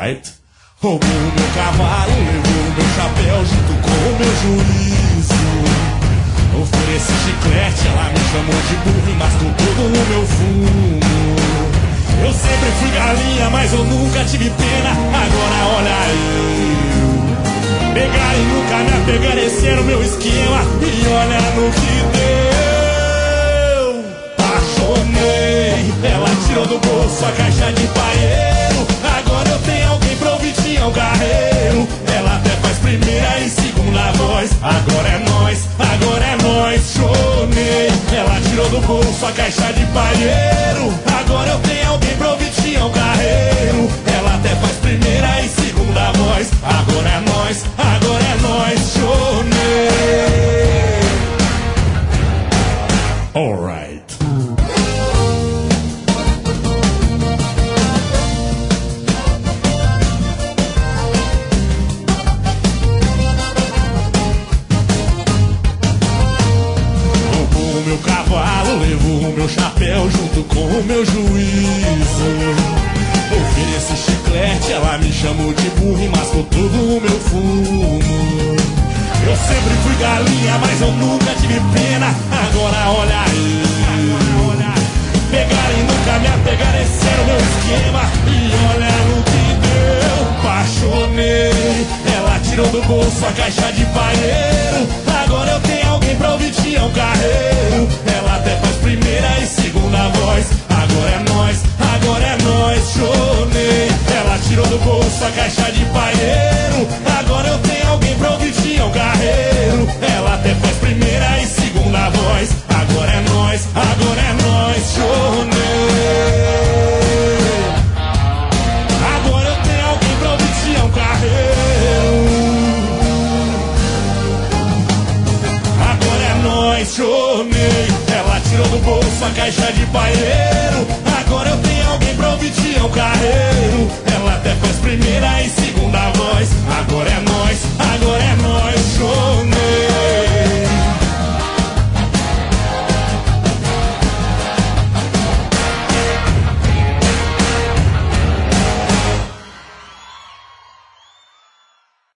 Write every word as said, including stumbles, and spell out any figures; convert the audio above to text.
Alright. Roubou meu cavalo, levou meu chapéu junto com o meu juízo. Ofereci chiclete, ela me chamou de burro e mascou todo o meu fumo. Eu sempre fui galinha, mas eu nunca tive pena. Agora olha eu. Pegaram e nunca me apegaram, esse era o meu esquema. E olha no que deu. Apaixonei, ela tirou do bolso a caixa de paeiro. Agora eu tenho alguém pra ouvir, tinha um carreiro. Ela até faz primeira e segunda voz. Agora é nós, agora é nós. Chonei, ela tirou do bolso a caixa de paeiro. Agora eu tenho alguém pra ouvir, tinha um carreiro. Ela até faz primeira e segunda voz. Agora é nós, agora é nós. Chonei. Alright. Meu cavalo levou o meu chapéu junto com o meu juízo. Ofereci chiclete, ela me chamou de burro e mascou todo o meu fumo. Eu sempre fui galinha, mas eu nunca tive pena. Agora olha aí. Pegaram e nunca me apegaram, esse era o meu esquema. E olha no que deu. Apaixonei, ela tirou do bolso a caixa de paeiro. Agora eu tenho alguém pra ouvir, tinha um carreiro. Ela até faz primeira e segunda voz. Agora é nós, agora é nós. Chonei, ela tirou do bolso a caixa de paeiro. Agora eu tenho alguém pra ouvir, tinha um carreiro. Ela até faz primeira e segunda voz. Agora é nós, agora é nós. Chonei. Agora eu tenho alguém pra ouvir, tinha um carreiro. Chonei, ela tirou do bolso a caixa de paeiro. Agora eu tenho alguém pra ouvir, tinha um carreiro.